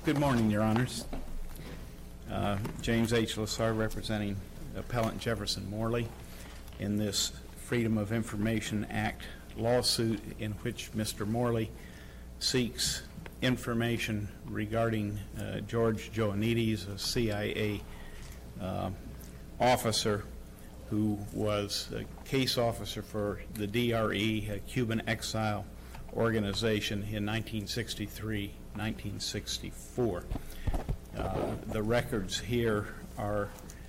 Good morning, Your Honors. James H. Lassar representing Appellant Jefferson Morley in this Freedom of Information Act lawsuit in which Mr. Morley seeks information regarding George Joannides, a CIA officer who was a case officer for the DRE, a Cuban exile organization, in 1963-1964. The records here are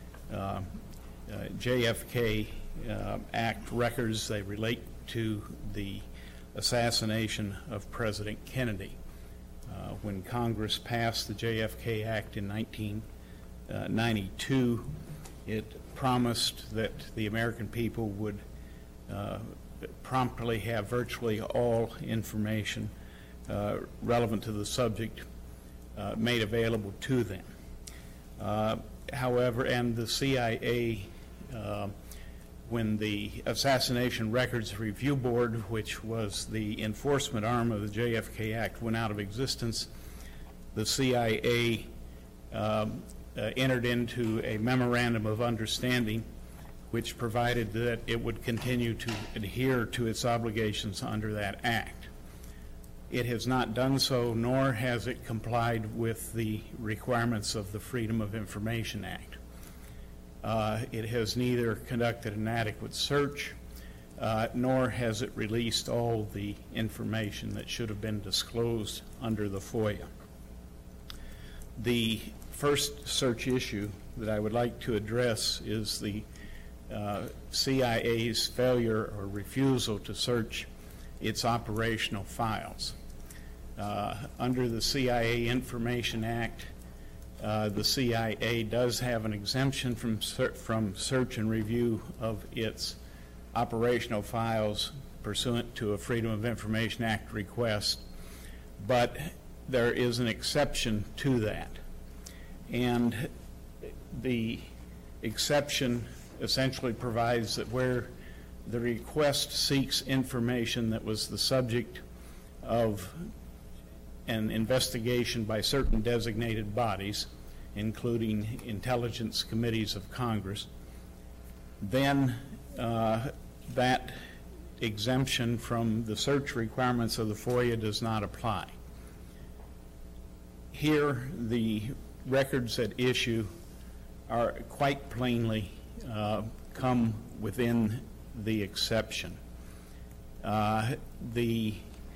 JFK Act records. They relate to the assassination of President Kennedy. When Congress passed the JFK Act in 1992, it promised that the American people would promptly have virtually all information relevant to the subject made available to them. However, and the CIA, when the Assassination Records Review Board, which was the enforcement arm of the JFK Act, went out of existence, the CIA entered into a memorandum of understanding which provided that it would continue to adhere to its obligations under that act. It has not done so, nor has it complied with the requirements of the Freedom of Information Act. It has neither conducted an adequate search, nor has it released all the information that should have been disclosed under the FOIA. The first search issue that I would like to address is the CIA's failure or refusal to search its operational files. Under the CIA Information Act, the CIA does have an exemption from search and review of its operational files pursuant to a Freedom of Information Act request, but there is an exception to that. And the exception essentially provides that where the request seeks information that was the subject of an investigation by certain designated bodies, including intelligence committees of Congress, then that exemption from the search requirements of the FOIA does not apply. Here, the records at issue are quite plainly come within the exception. The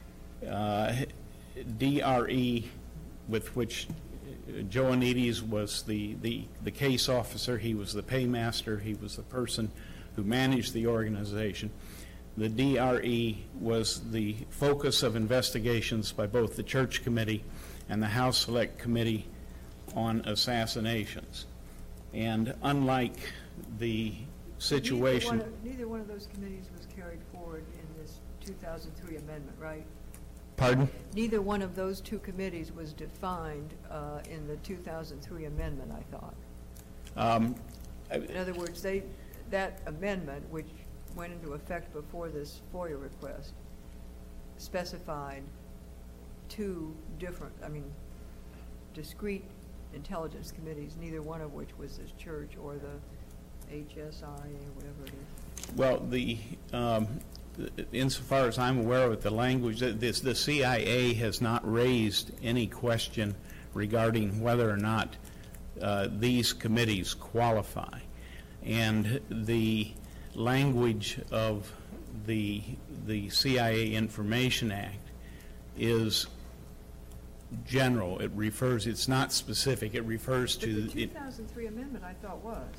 DRE with which Joannides was the case officer, he was the paymaster, he was the person who managed the organization. The DRE was the focus of investigations by both the Church Committee and the House Select Committee on Assassinations. And unlike the situation... Neither one of those committees was carried forward in this 2003 amendment, right? Pardon? Neither one of those two committees was defined in the 2003 amendment, I thought. In other words, that amendment, which went into effect before this FOIA request, specified two different, discrete intelligence committees, neither one of which was this church or the HSI or whatever it is. Well, insofar as I'm aware of it, the language, the CIA has not raised any question regarding whether or not these committees qualify. And the language of the CIA Information Act is general. It refers, it's not specific. It refers to... But the 2003 amendment, I thought, was.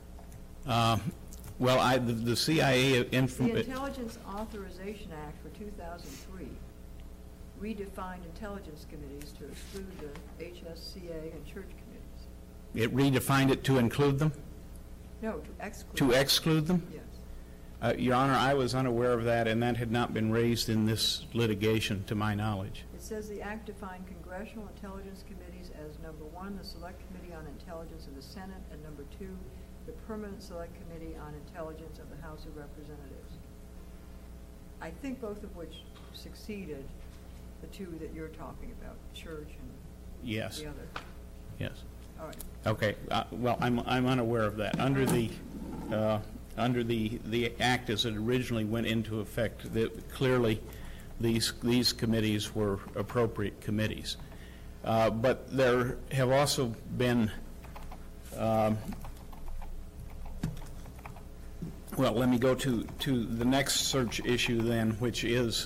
Well, the CIA... The Intelligence Authorization Act for 2003 redefined intelligence committees to exclude the HSCA and church committees. It redefined it to include them? No, to exclude. To exclude them? Yes. Your Honor, I was unaware of that, and that had not been raised in this litigation, to my knowledge. It says the Act defined congressional intelligence committees as, number one, the Select Committee on Intelligence of the Senate, and number two, the Permanent Select Committee on Intelligence of the House of Representatives. I think both of which succeeded the two that you're talking about, church and Yes. The other? Yes. All right. Okay, well, I'm unaware of that. Under the act as it originally went into effect, clearly these committees were appropriate committees. But there have also been, well, let me go to the next search issue then, which is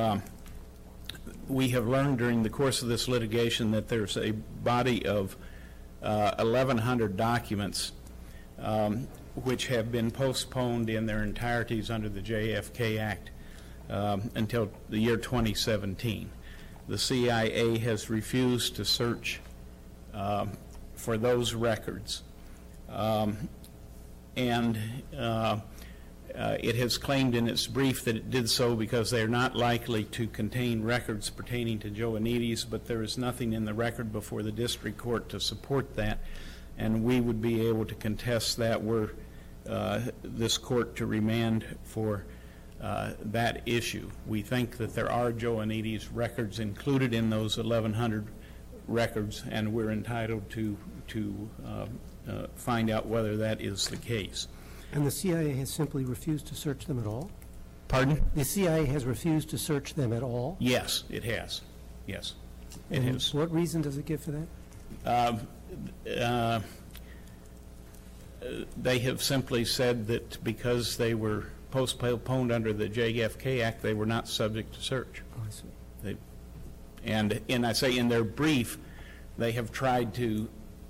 we have learned during the course of this litigation that there's a body of 1,100 documents which have been postponed in their entireties under the JFK Act until the year 2017. The CIA has refused to search for those records, and it has claimed in its brief that it did so because they are not likely to contain records pertaining to Joanides, but there is nothing in the record before the district court to support that, and we would be able to contest that were this court to remand for that issue. We think that there are Joanides records included in those 1,100 records, and we're entitled to find out whether that is the case. And the CIA has simply refused to search them at all? Pardon? The CIA has refused to search them at all? Yes, it has. Yes, it And has. what reason does it give for that? They have simply said that because they were postponed under the JFK Act, they were not subject to search. Oh, I see. And I say in their brief, they have tried to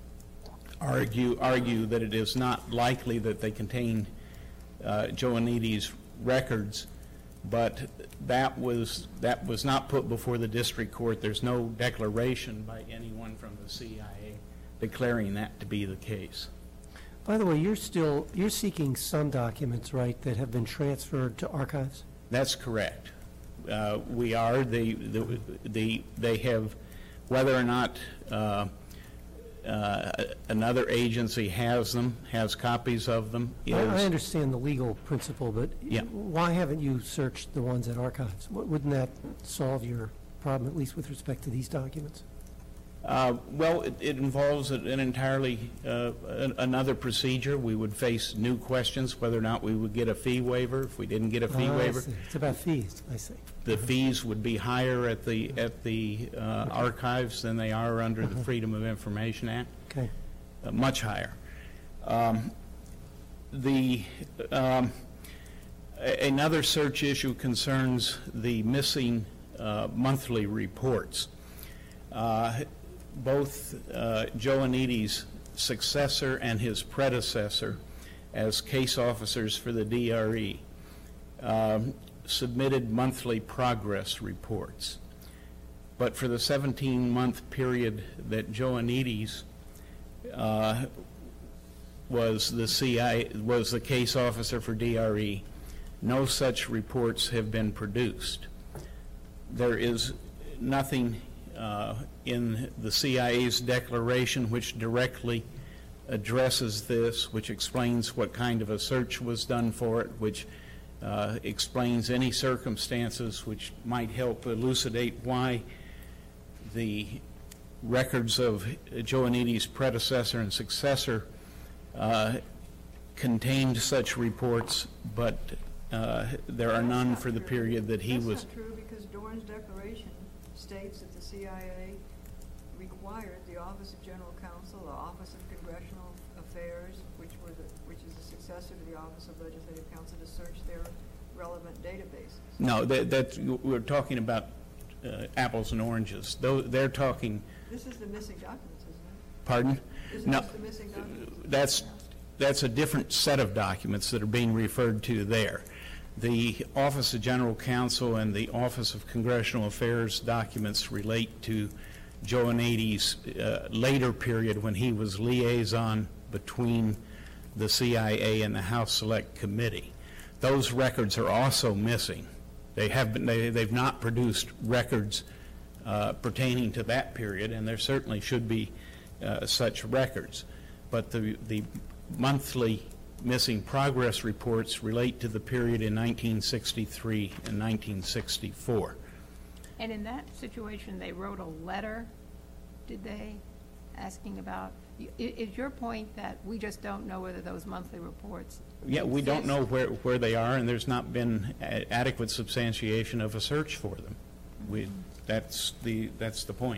argue that it is not likely that they contain Joanides records, but that was not put before the district court. There's no declaration by anyone from the CIA declaring that to be the case. By the way, you're seeking some documents, right, that have been transferred to archives? That's correct. We are. They have, whether or not another agency has copies of them. I understand the legal principle, but Yeah. why haven't you searched the ones at archives? Wouldn't that solve your problem, at least with respect to these documents? Well, it involves an entirely another procedure. We would face new questions whether or not we would get a fee waiver. If we didn't get a fee waiver, I see. It's about fees, I see. the fees would be higher at the archives than they are under the Freedom of Information Act. Okay. Much higher. Another search issue concerns the missing monthly reports. Both Joanides' successor and his predecessor as case officers for the DRE submitted monthly progress reports. But for the 17-month period that Joanides was the case officer for DRE, no such reports have been produced. There is nothing in the CIA's declaration which directly addresses this, which explains what kind of a search was done for it, which explains any circumstances which might help elucidate why the records of Joanides' predecessor and successor contained such reports, but there are none for the period that he was. That's not true, because Dorn's declaration states that the CIA required the Office of General Counsel, the Office of Congressional Affairs, which is the successor to the Office of Legislative Counsel, to search their relevant databases. No, we're talking about apples and oranges. They're talking. This is the missing documents, isn't it? Pardon? Isn't No, this the missing documents? that's a different set of documents that are being referred to there. The Office of General Counsel and the Office of Congressional Affairs documents relate to Joanides' later period when he was liaison between the CIA and the House Select Committee. Those records are also missing. They've not produced records pertaining to that period, and there certainly should be such records. But the monthly missing progress reports relate to the period in 1963 and 1964. And in that situation, they wrote a letter did they, asking about, is your point that we just don't know whether those monthly reports Yeah, we don't exist? know where they are, and there's not been adequate substantiation of a search for them. That's the point.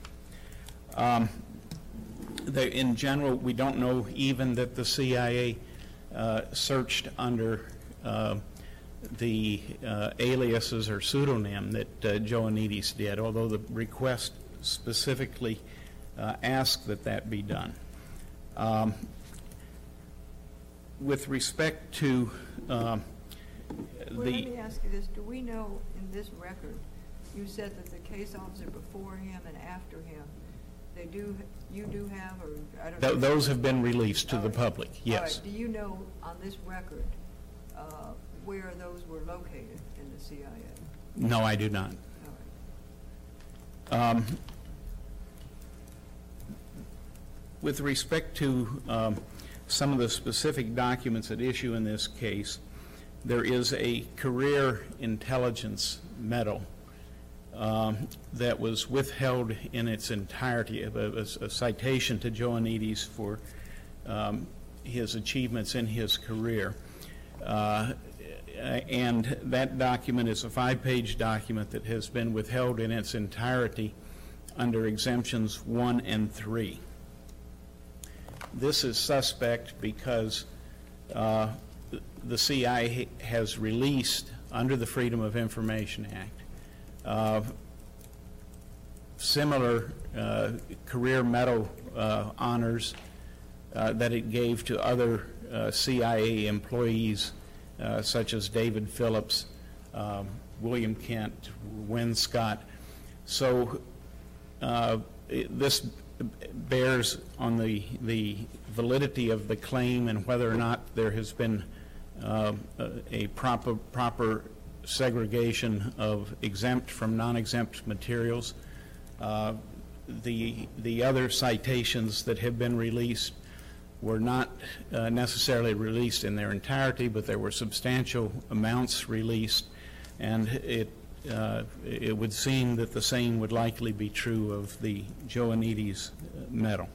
In general, we don't know even that the CIA searched under the aliases or pseudonym that Joannides did, although the request specifically asked that be done. With respect to Well, let me ask you this. Do we know in this record, you said that the case officer before him and after him, you do have, or I don't know. Those have been released to the public, All yes. right. Do you know on this record where those were located in the CIA? No, I do not. All right. With respect to some of the specific documents at issue in this case, there is a career intelligence medal that was withheld in its entirety, a citation to Joannides for his achievements in his career. And that document is a 5-page document that has been withheld in its entirety under exemptions 1 and 3. This is suspect because the CIA has released, under the Freedom of Information Act, similar career medal honors that it gave to other CIA employees, such as David Phillips, William Kent, Wynn Scott. So this bears on the validity of the claim and whether or not there has been a proper segregation of exempt from non-exempt materials. The other citations that have been released were not necessarily released in their entirety, but there were substantial amounts released, and it would seem that the same would likely be true of the Joannides medal.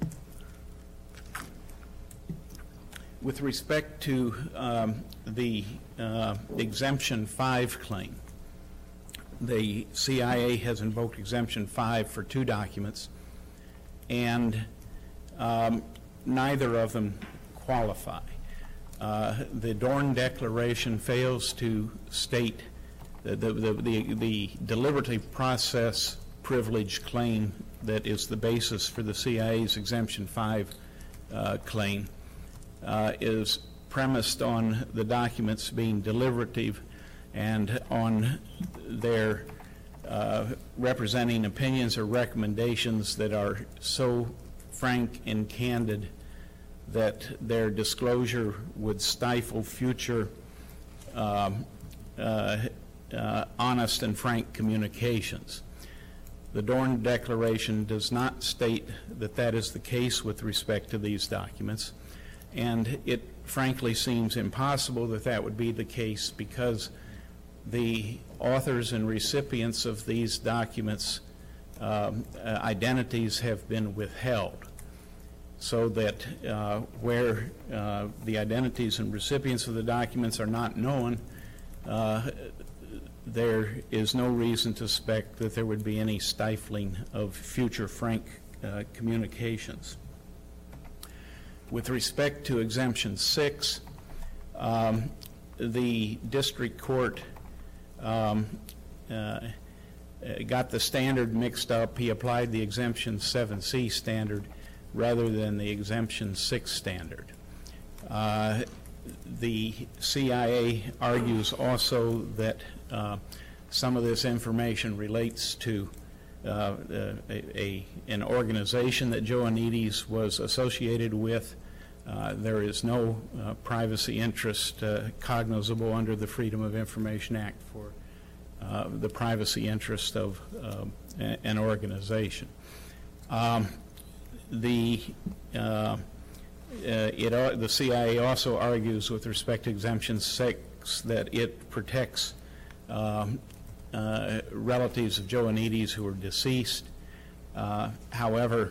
With respect to the Exemption 5 claim, the CIA has invoked Exemption 5 for 2 documents, and neither of them qualify. The Dorn Declaration fails to state the deliberative process privilege claim that is the basis for the CIA's Exemption 5 claim is premised on the documents being deliberative and on their representing opinions or recommendations that are so frank and candid that their disclosure would stifle future honest and frank communications. The Dorn Declaration does not state that that is the case with respect to these documents, and it frankly seems impossible that that would be the case because the authors and recipients of these documents' identities have been withheld, so that where the identities and recipients of the documents are not known, there is no reason to suspect that there would be any stifling of future frank communications. With respect to Exemption 6, the district court got the standard mixed up. He applied the Exemption 7C standard rather than the Exemption 6 standard. The CIA argues also that some of this information relates to an organization that Joannides was associated with. There is no privacy interest cognizable under the Freedom of Information Act for the privacy interest of an organization. The CIA also argues with respect to Exemption 6 that it protects relatives of Joannides who are deceased. However,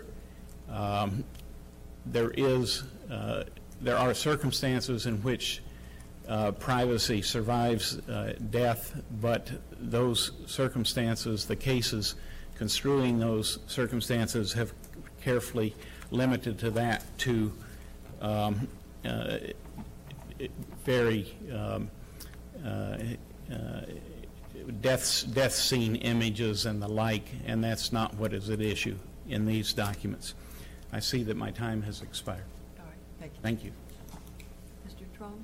there are circumstances in which privacy survives death, but those circumstances, the cases construing those circumstances, have carefully limited to that to very death scene images and the like, and that's not what is at issue in these documents. I see that my time has expired. All right, thank you. Thank you. Mr. Trump?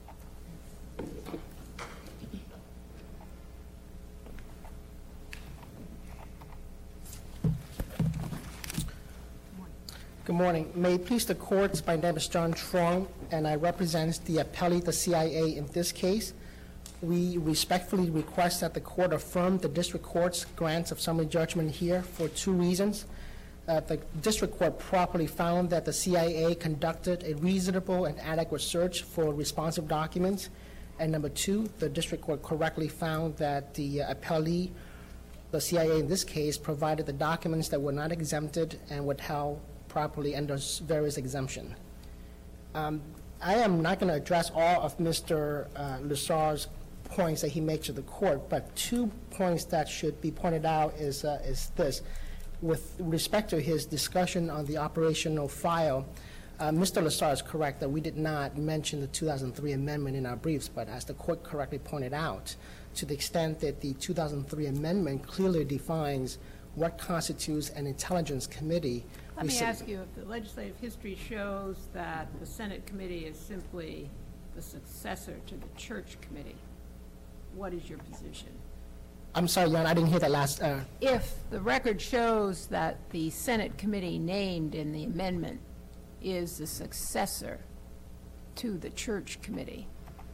Good morning. May it please the court, my name is John Trong, and I represent the appellee, the CIA, in this case. We respectfully request that the court affirm the district court's grants of summary judgment here for two reasons. The district court properly found that the CIA conducted a reasonable and adequate search for responsive documents. And number two, the district court correctly found that the appellee, the CIA in this case, provided the documents that were not exempted and withheld properly under various exemptions. I am not going to address all of Mr. Lessard's points that he makes to the court, but 2 points that should be pointed out is this. With respect to his discussion on the operational file, Mr. Lessard is correct that we did not mention the 2003 amendment in our briefs, but as the court correctly pointed out, to the extent that the 2003 amendment clearly defines what constitutes an intelligence committee. Let me ask you, if the legislative history shows that the Senate committee is simply the successor to the Church committee, what is your position? I'm sorry, Jan, I didn't hear that last. If the record shows that the Senate committee named in the amendment is the successor to the Church committee,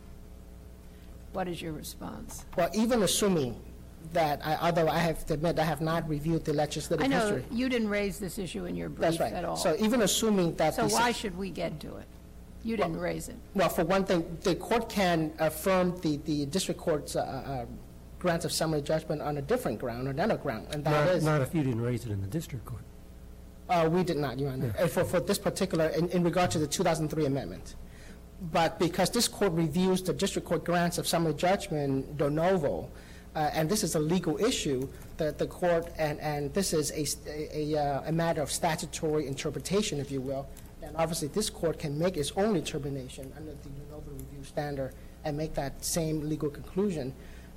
what is your response? Well, even assuming that, although I have to admit I have not reviewed the legislative I know history. you didn't raise this issue in your brief That's right. at all. So even assuming that. So why should we get to it? You didn't raise it. Well, for one thing, the court can affirm the district court's grant of summary judgment on a different ground, another ground, and that is. Not if you didn't raise it in the district court. We did not, Your Honor, for this particular, in regard to the 2003 amendment. But because this court reviews the district court grants of summary judgment de novo, and this is a legal issue, that the court, and this is a matter of statutory interpretation, if you will, and obviously this court can make its own determination under the de novo review standard and make that same legal conclusion.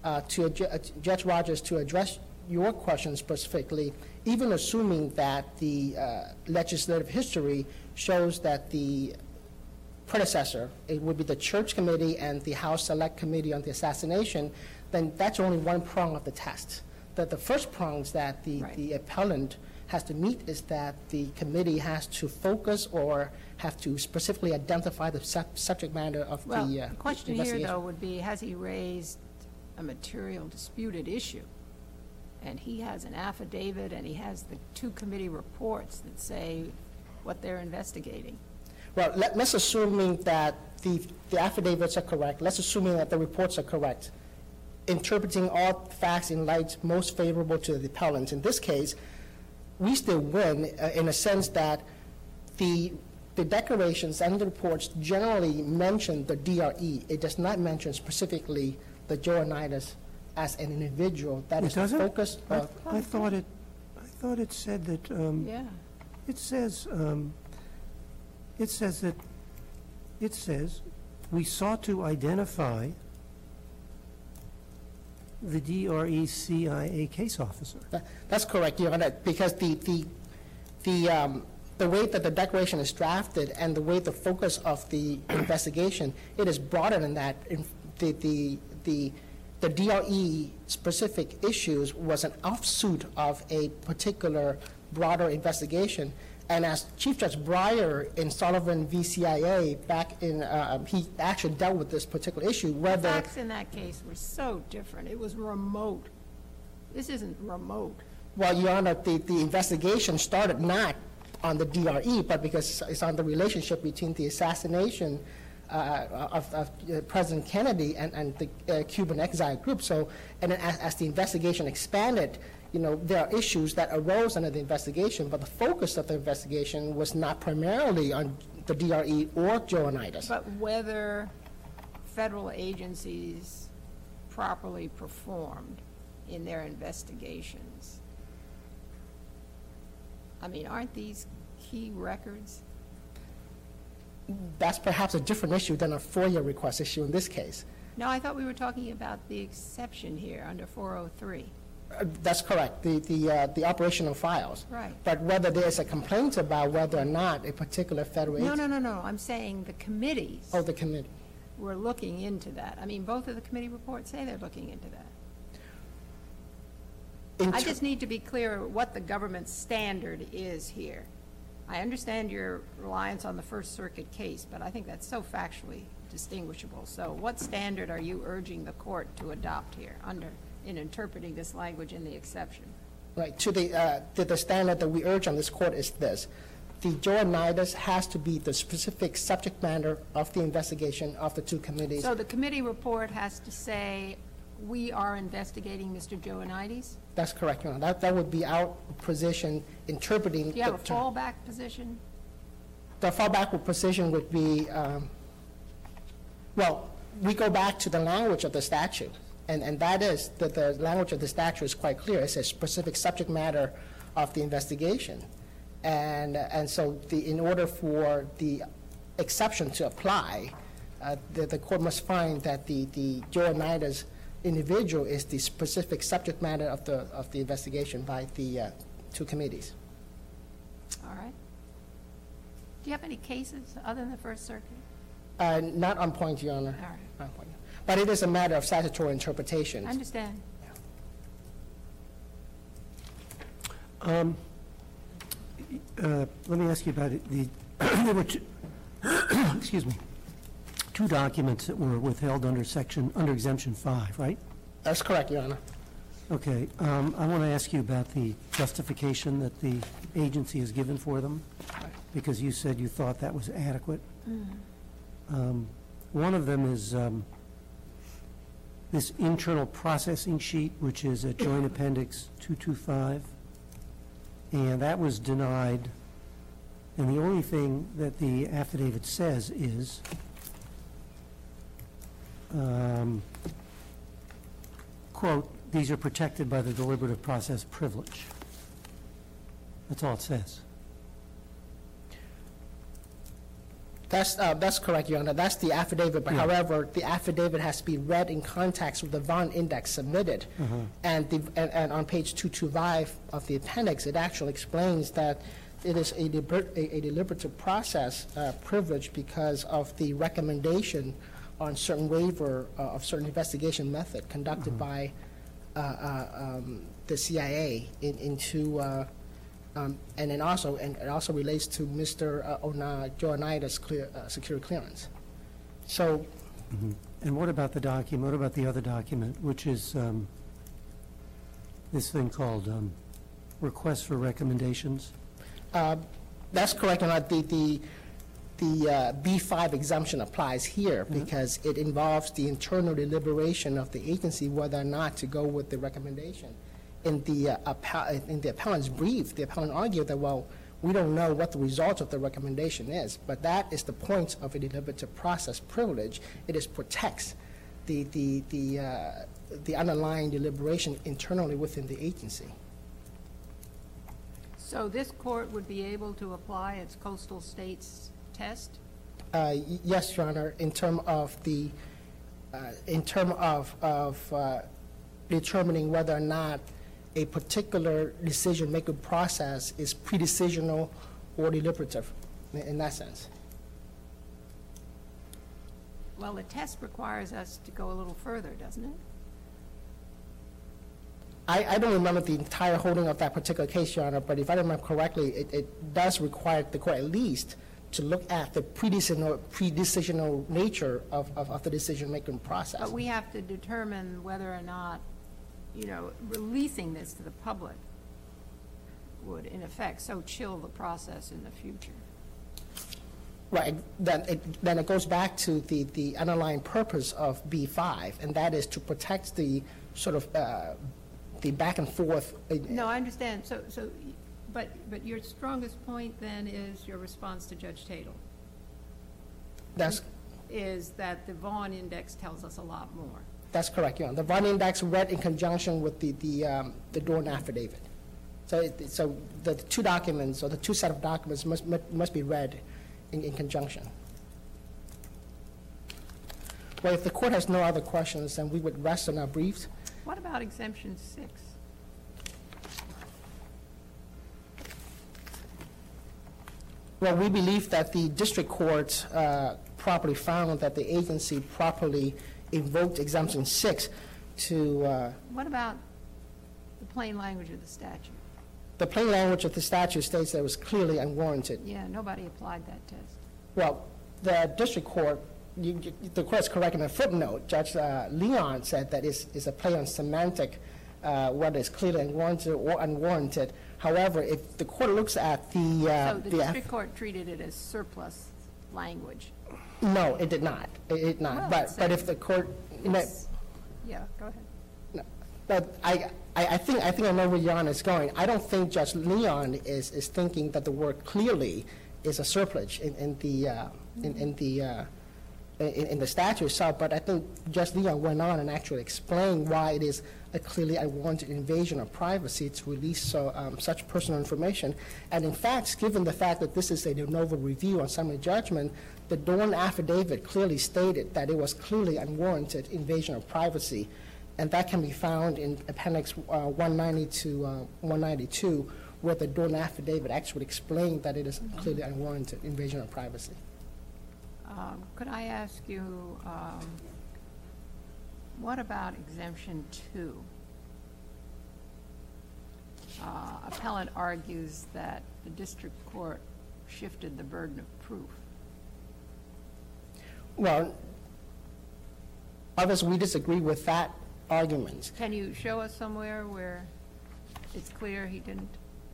Judge Rogers, to address your question specifically, even assuming that the legislative history shows that the predecessor, it would be the Church Committee and the House Select Committee on the Assassination, then that's only one prong of the test. That the first prongs that the appellant has to meet is that the committee has to focus or have to specifically identify the subject matter of the investigation. The question here, though, would be, has he raised a material disputed issue? And he has an affidavit, and he has the 2 committee reports that say what they're investigating. Well, let's assuming that the affidavits are correct. Let's assuming that the reports are correct. Interpreting all facts in light most favorable to the appellant. In this case, we still win in a sense that the declarations and the reports generally mention the DRE. It does not mention specifically the Joanidas as an individual. That is the focus of. I thought it said that. Yeah. It says we sought to identify the DRE CIA case officer. That's correct, Your Honor, because the way that the declaration is drafted and the way the focus of the investigation, it is broader than that. The DRE specific issues was an offshoot of a particular broader investigation. And as Chief Judge Breyer in Sullivan v. CIA back in, he actually dealt with this particular issue. The facts in that case were so different. It was remote. This isn't remote. Well, Your Honor, the investigation started not on the DRE, but because it's on the relationship between the assassination of President Kennedy and the Cuban exile group. So, and then as the investigation expanded, there are issues that arose under the investigation, but the focus of the investigation was not primarily on the DRE or Joanidas. But whether federal agencies properly performed in their investigations. I mean, aren't these key records? That's perhaps a different issue than a FOIA request issue in this case. No, I thought we were talking about the exception here under 403. That's correct, the operational files. Right. But whether there's a complaint about whether or not a particular federal No, agency... no. I'm saying the committees Oh, the committee. were looking into that. I mean, both of the committee reports say they're looking into that. I just need to be clear what the government's standard is here. I understand your reliance on the First Circuit case, but I think that's so factually distinguishable. So what standard are you urging the court to adopt here in interpreting this language in the exception? Right, to the standard that we urge on this court is this. The Joanidas has to be the specific subject matter of the investigation of the two committees. So the committee report has to say, we are investigating Mr. Joanides? That's correct, Your Honor. That would be our position interpreting... Do you have a the- fallback position? The fallback position would be, well, we go back to the language of the statute, and that is that the language of the statute is quite clear. It says specific subject matter of the investigation. And so in order for the exception to apply, the court must find that the Joanidas individual is the specific subject matter of the investigation by the two committees. All right. Do you have any cases other than the First Circuit? Not on point, Your Honor. All right. Not on point. But it is a matter of statutory interpretation. I understand. Let me ask you about it. There were excuse me, two documents that were withheld under Exemption 5, right? That's correct, Your Honor. Okay. I want to ask you about the justification that the agency has given for them, because you said you thought that was adequate. One of them is this internal processing sheet, which is at Joint Appendix 225, and that was denied. And the only thing that the affidavit says is, quote, "These are protected by the deliberative process privilege." That's all it says. That's correct, Your Honor. That's the affidavit, but Yeah. however, the affidavit has to be read in context with the Vaughn Index submitted. And on page 225 of the appendix, it actually explains that it is a deliberative process privilege because of the recommendation on certain waiver of certain investigation method conducted by the CIA into and then also, and it also relates to Mr. Joanidas' security clearance. So, And what about the document, what about the other document, which is this thing called request for recommendations? that's correct, and the B5 exemption applies here because it involves the internal deliberation of the agency whether or not to go with the recommendation. In the appellant's brief, the appellant argued that, well, we don't know what the result of the recommendation is, but that is the point of a deliberative process privilege. It is protects the underlying deliberation internally within the agency. So this court would be able to apply its coastal states test? Yes, Your Honor, in term of determining whether or not a particular decision-making process is pre-decisional or deliberative, in that sense. Well, the test requires us to go a little further, doesn't it? I don't remember the entire holding of that particular case, Your Honor, but if I remember correctly, it does require the court at least to look at the pre-decisional nature of the decision-making process. But we have to determine whether or not, releasing this to the public would, in effect, so chill the process in the future. Right, then it goes back to the underlying purpose of B5, and that is to protect the sort of the back and forth. No, I understand. But your strongest point then is your response to Judge Tatel, is that the Vaughn Index tells us a lot more. That's correct, Your Honor. The Vaughn Index read in conjunction with the Dorn affidavit. So the two documents, or the two set of documents must be read in conjunction. Well, if the court has no other questions, then we would rest on our briefs. What about Exemption 6? Well, we believe that the district court properly found that the agency properly invoked Exemption 6 to... What about the plain language of the statute? The plain language of the statute states that it was clearly unwarranted. Yeah, nobody applied that test. Well, the district court, the court's correct in a footnote. Judge Leon said that it's a play on semantic, whether it's clearly unwarranted or unwarranted. However, if the court looks at the... So the district court treated it as surplus language? No, it did not. It did not. Well, but if the court... Yeah, go ahead. No, but I think I know where Your Honor is going. I don't think Judge Leon is thinking that the word clearly is a surplusage in the statute itself, but I think Judge Leon went on and actually explained why it is a clearly unwarranted invasion of privacy to release such personal information. And in fact, given the fact that this is a de novo review on summary judgment, the Dorn affidavit clearly stated that it was clearly unwarranted invasion of privacy, and that can be found in Appendix 190 to 192, where the Dorn affidavit actually explained that it is clearly unwarranted invasion of privacy. Could I ask you, what about Exemption 2? Appellant argues that the district court shifted the burden of proof. Well, obviously we disagree with that argument. Can you show us somewhere where it's clear he didn't?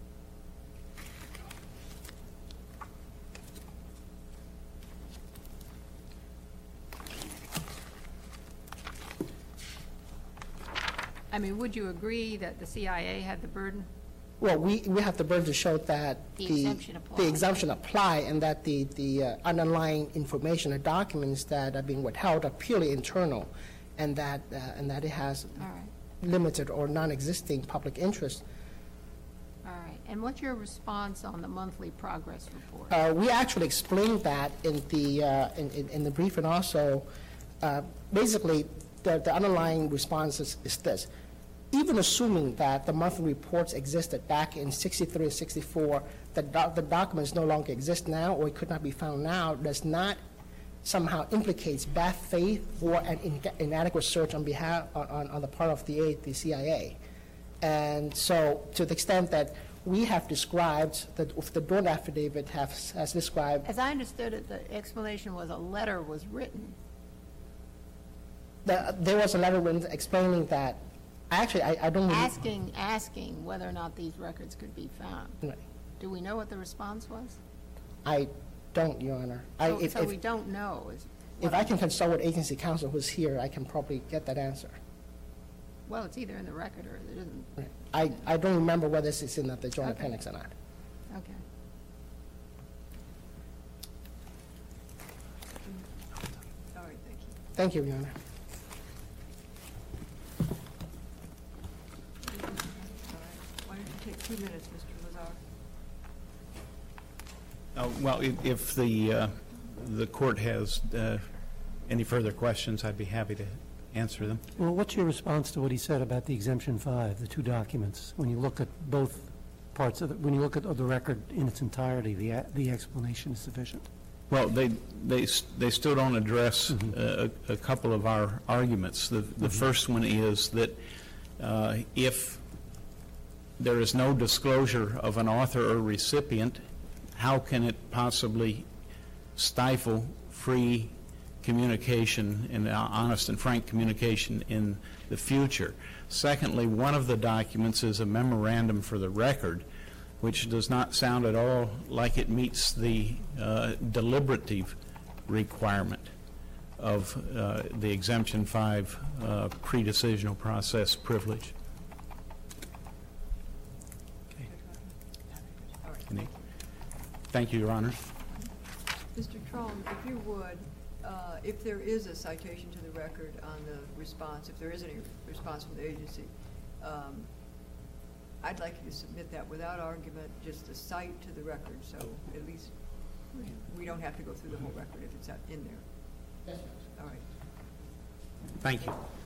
I mean, would you agree that the CIA had the burden? Well, we have the burden to show that The exemption applied. the exemption apply, and that the underlying information or documents that are being withheld are purely internal, and that it has All right. limited or non-existing public interest. All right. And what's your response on the monthly progress report? We actually explained that in the brief, and also basically the underlying response is this. Even assuming that the monthly reports existed back in 63 and 64, the documents no longer exist now, or it could not be found now, does not somehow implicates bad faith or an inadequate search on behalf on the part of the CIA. And so, to the extent that we have described, that if the Dorn affidavit has described... As I understood it, the explanation was a letter was written. There was a letter written explaining that, actually, I don't... Asking whether or not these records could be found. Right. Do we know what the response was? I don't, Your Honor. So we don't know. If I can consult with agency counsel who's here, I can probably get that answer. Well, it's either in the record or it isn't. Right. I don't remember whether it's in the joint Okay. appendix or not. Okay. All right, thank you. Thank you, Your Honor. All right. Why don't you take 2 minutes, Mr. Lazar? Well, if the court has any further questions, I'd be happy to answer them. Well, what's your response to what he said about the Exemption 5, the two documents? When you look at both parts of it, when you look at the record in its entirety, the explanation is sufficient? Well, they still don't address a couple of our arguments. The first one is that if there is no disclosure of an author or recipient, how can it possibly stifle free communication and honest and frank communication in the future? Secondly, one of the documents is a memorandum for the record, which does not sound at all like it meets the deliberative requirement of the Exemption 5 pre-decisional process privilege. Thank you, Your Honor. Mr. Trone, if you would, if there is a citation to the record on the response, if there is any response from the agency, I'd like you to submit that without argument, just a cite to the record, so at least we don't have to go through the whole record if it's in there. Yes, ma'am. All right. Thank you.